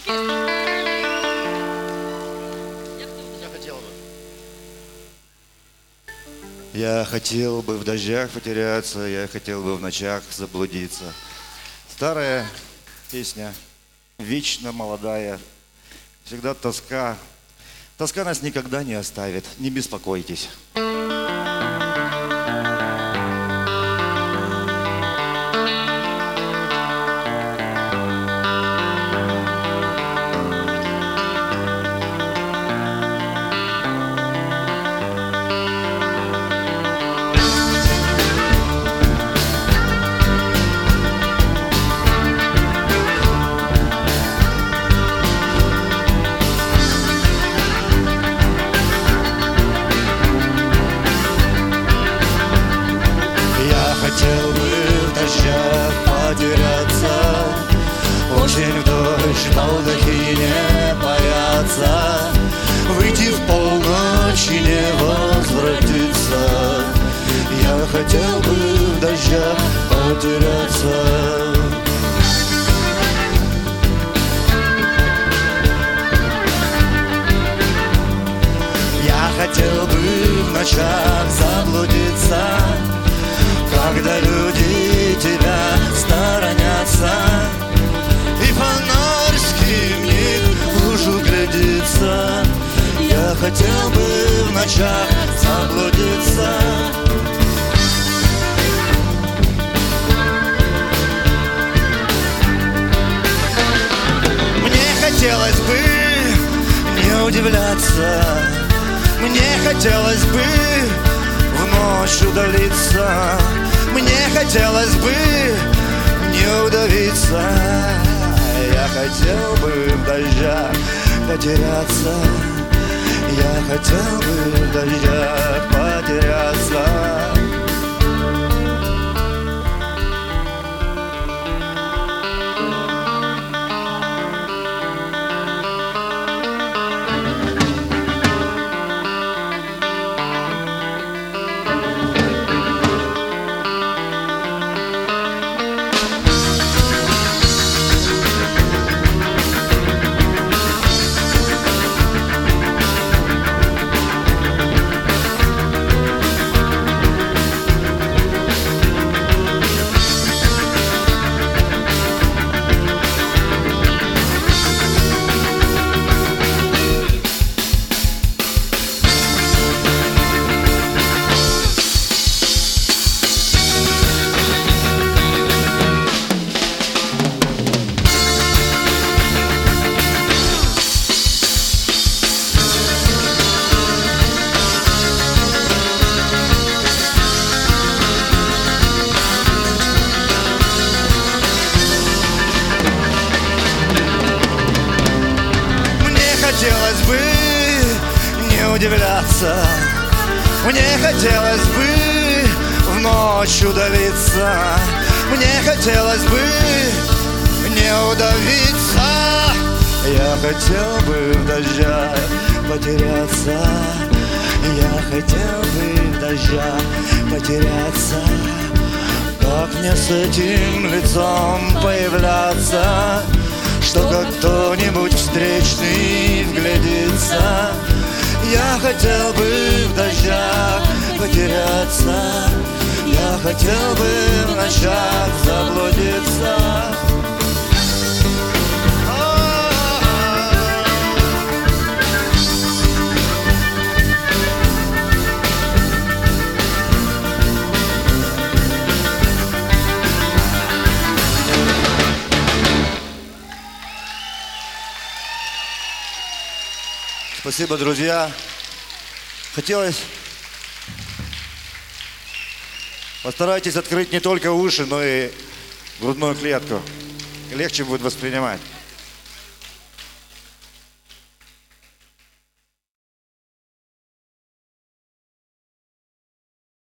Я хотел бы в дождях потеряться, я хотел бы в ночах заблудиться. Старая песня, вечно молодая, всегда тоска. Тоска нас никогда не оставит, не беспокойтесь. Хотел бы в дождях потеряться, очень в дождь полдых и не бояться, выйти в полночь и не возвратиться. Я хотел бы в дождях потеряться. Я хотел бы в ночах заблудиться, когда люди тебя сторонятся, и фонарский миг в лужу глядится. Я хотел бы в ночах заблудиться. Мне хотелось бы не удивляться, мне хотелось бы в ночь удалиться, мне хотелось бы не удавиться. Я хотел бы в дождях потеряться, я хотел бы в дождях потеряться. Хотелось бы не удивляться, мне хотелось бы в ночь удавиться, мне хотелось бы не удавиться. Я хотел бы в дождях потеряться, я хотел бы в дождях потеряться. Как мне с этим лицом появляться, что как кто-нибудь встречный вглядится? Я хотел бы в дождях потеряться, я хотел бы в ночах заблудиться. Спасибо, друзья. Хотелось... Постарайтесь открыть не только уши, но и грудную клетку. Легче будет воспринимать.